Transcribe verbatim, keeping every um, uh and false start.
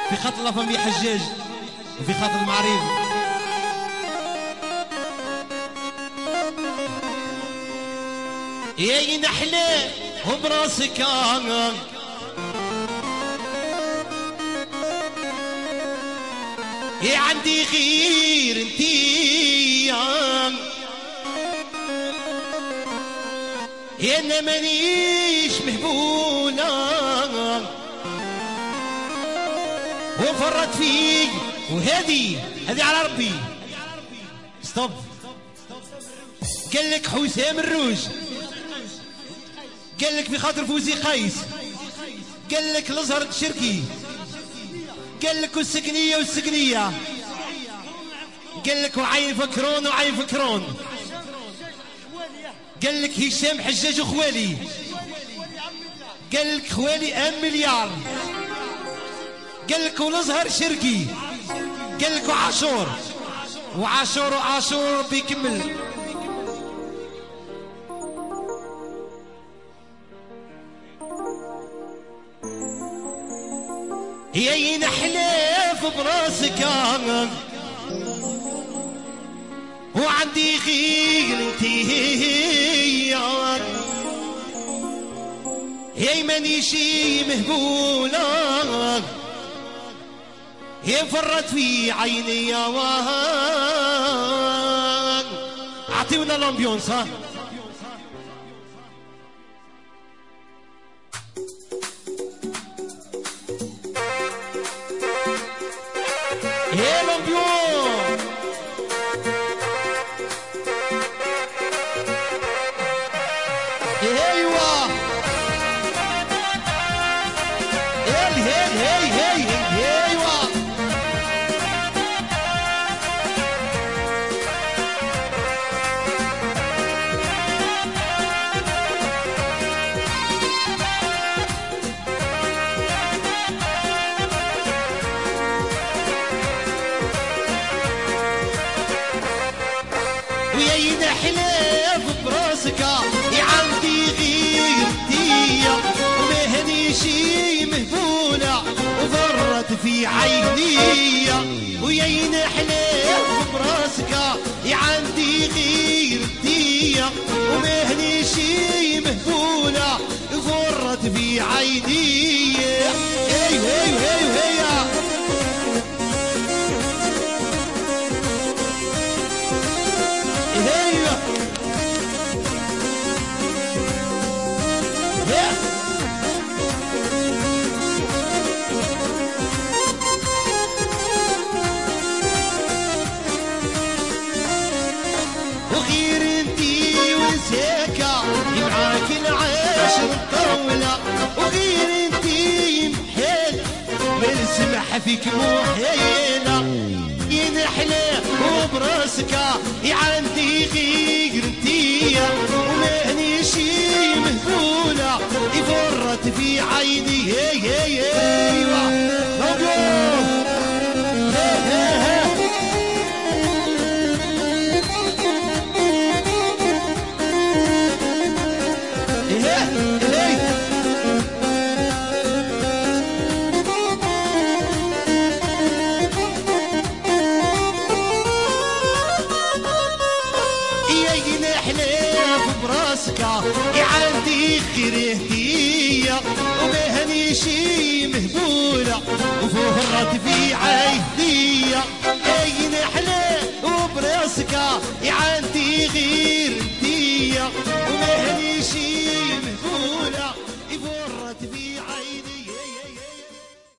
في خط لافامي حجاج وفي خط المعريف. يا نحلة وبراسك يا عندي غير انتي يا انا مانيش مهبولة وفرط فيك وهذه هذه على ربي. ستوب. قال لك حسام الروج، قال لك في خاطر فوزي قيس، قال لك الازهر الشركي، قال لك والسكنيه والسكنيه، قال لك وعين فكرون وعين فكرون، قال لك هشام حجاج وخوالي، قال لك خوالي ام مليار، قال لك والازهر شركي، قال لك وعاشور وعاشور وعاشور بيكمل. يا ينحلف براسك وعندي غير انتي يا مانيش مهبولة يا فرت في عيني يا وان. اعطيونا الامبيونس ها. يا الامبيون ايوا هي هي هي هي ايوا ويا ينحلف براسك يا عندي غير تيا ومهنيش مهبولة وفرت في عيني. ويا ينحلف براسك يا عندي غير تيا ومهنيش مهبولة وفرت في عيني. ايوه ايوه ايوه ايوه وغير انتي ونساكا معاك العاشر طولة وغير انتي محال من سمح فيك محيلة ينحلى وبراسك يا عندي غير انتي ومهنيش مهبولة يفرت في عيني. هي هي ايوا يا عندي خير هدية ومهنيش مهبولة وفرت في عيني. يا نحلة وبراسك يا